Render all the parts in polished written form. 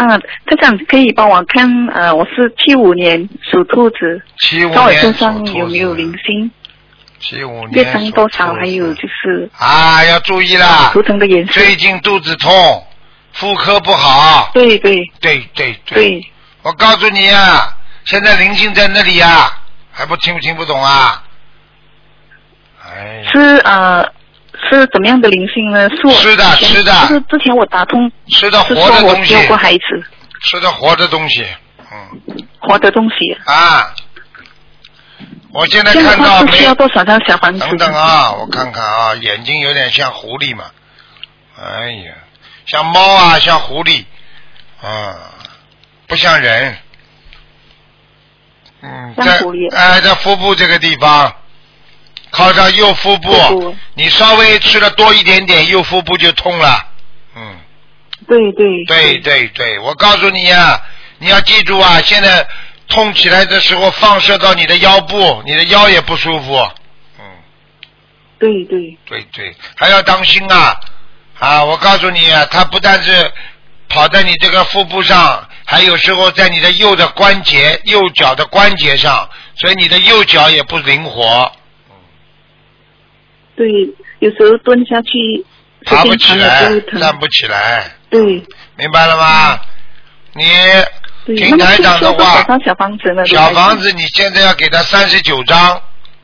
台长可以帮我看我是75年属兔子 ，75年看我身上有没有灵性 ，75年业障多少，还有就是要注意啦， 图腾的颜色。 最近肚子痛，妇科不好。 对， 我告诉你啊，现在灵性在那里啊，还听不懂啊？哎， 是怎么样的灵性呢？ 吃的， 就是之前我打通， 吃的活的东西， 是说我教过孩子， 吃的活的东西， 活的东西啊。我现在看到需要多少张小房子？ 等等啊，我看看啊，眼睛有点像狐狸嘛，哎呀，像猫啊，像狐狸，不像人， 像狐狸。 在腹部这个地方，靠上右腹部，你稍微吃的多一点点，右腹部就痛了，对，我告诉你啊，你要记住啊，现在痛起来的时候放射到你的腰部，你的腰也不舒服。对，还要当心啊！我告诉你啊，它不但是跑在你这个腹部上，还有时候在你的右脚的关节上，所以你的右脚也不灵活。 对，有时候蹲下去爬不起来，站不起来。 对， 明白了吗？你听台长的话，小房子你现在要给他39张。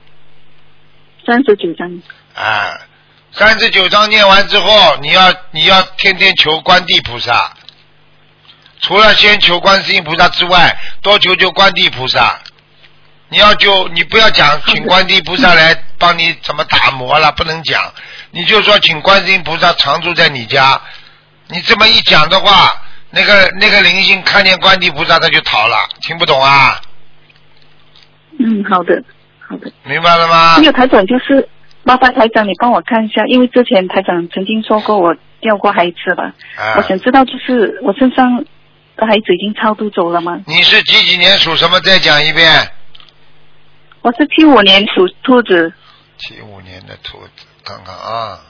39张。 39张念完之后，你要天天求观地菩萨，除了先求观世音菩萨之外，多求观地菩萨。你不要讲请观地菩萨来帮你怎么打磨了，不能讲，你就说请观世音菩萨常住在你家。你这么一讲的话，那个灵性看见观地菩萨他就逃了，听不懂啊？ 好的。 明白了吗？ 还有台长，就是麻烦台长你帮我看一下，因为之前台长曾经说过我掉过孩子了，我想知道就是我身上的孩子已经超度走了吗？ 你是几年属什么？再讲一遍。 我是75年属兔子。 75年的兔子，看看啊。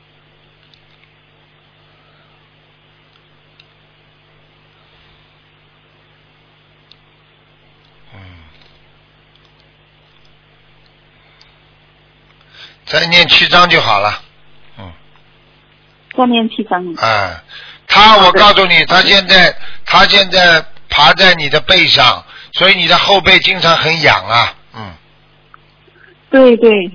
再念7章就好了。 再念7章。 我告诉你，他现在爬在你的背上，所以你的后背经常很痒啊。 对，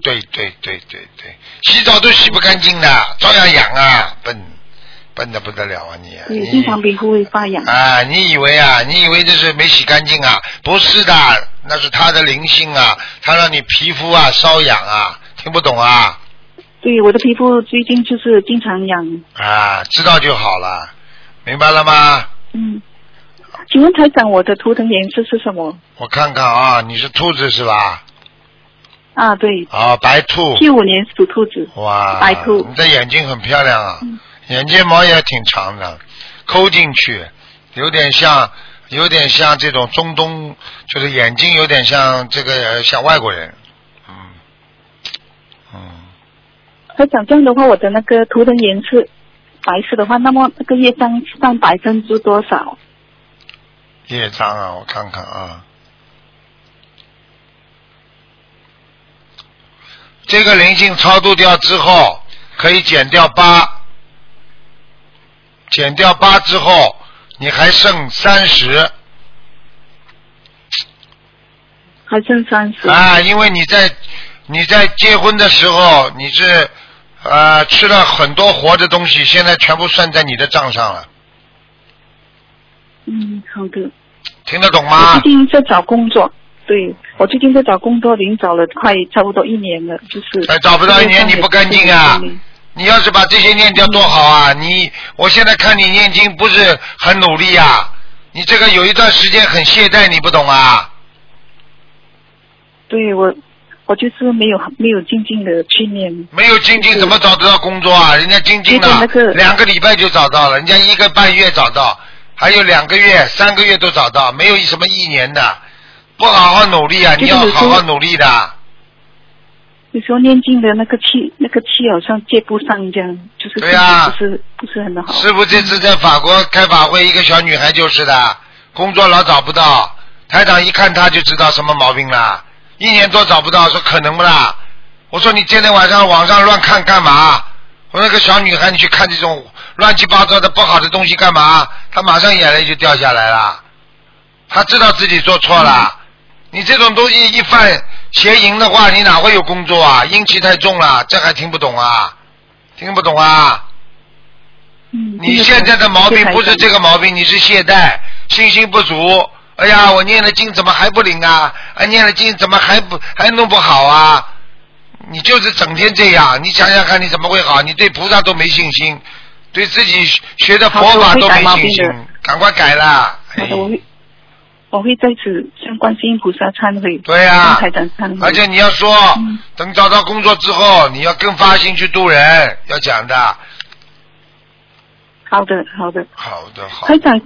洗澡都洗不干净的，照样痒啊，笨得不得了啊你！ 对，经常皮肤会发痒。 你以为这是没洗干净啊？不是的，那是他的灵性啊，他让你皮肤瘙痒啊，听不懂啊？ 对，我的皮肤最近就是经常痒。 知道就好了，明白了吗？ 请问台长，我的图腾颜色是什么？ 我看看啊，你是兔子是吧？ 对。 白兔。 75年属兔子。 哇， 白兔。 你的眼睛很漂亮啊，眼睫毛也挺长的，抠进去，有点像这种中东，就是眼睛有点像这个像外国人。 台长，这样的话，我的那个图腾颜色白色的话，那么那个业障占%多少？ 业障我看看啊。这个灵性超度掉之后，可以减掉8，减掉8之后，你还剩30。 还剩30。 因为你在结婚的时候，你是吃了很多活的东西，现在全部算在你的账上了。 好的。 听得懂吗？ 我最近在找工作。对，我最近在找工作，已经找了差不多1年了，就是。 找不到1年你不干净啊！你要是把这些念掉多好啊！我现在看你念经不是很努力啊，你这个有一段时间很懈怠，你不懂啊？ 对，我就是没有静静的去念。 没有静静怎么找得到工作啊？人家静静的2个礼拜就找到了，人家1个半月找到，还有2个月、3个月都找到，没有什么1年的。不好好努力啊！你要好好努力的。 有时候念经的那个气好像接不上这样，就是对呀， 不是很好。 师父这次在法国开法会，一个小女孩就是的，工作老找不到，台长一看她就知道什么毛病了，1年多找不到，说可能不啦？我说你今天晚上网上乱看干嘛？我那个小女孩你去看这种乱七八糟的不好的东西干嘛？她马上眼泪就掉下来了，她知道自己做错了。你这种东西一犯邪淫的话，你哪会有工作啊？阴气太重了，这还听不懂啊？听不懂啊？你现在的毛病不是这个毛病，你是懈怠，信心不足。哎呀，我念了经怎么还不灵啊？念了经怎么还弄不好啊？你就是整天这样，你想想看你怎么会好？你对菩萨都没信心，对自己学的佛法都没信心，赶快改了。 好的，我会在此向观世音菩萨忏悔。 对呀， 台长忏悔。 而且你要说，等找到工作之后，你要更发心去度人，要讲的。 好的。 好的。 台长。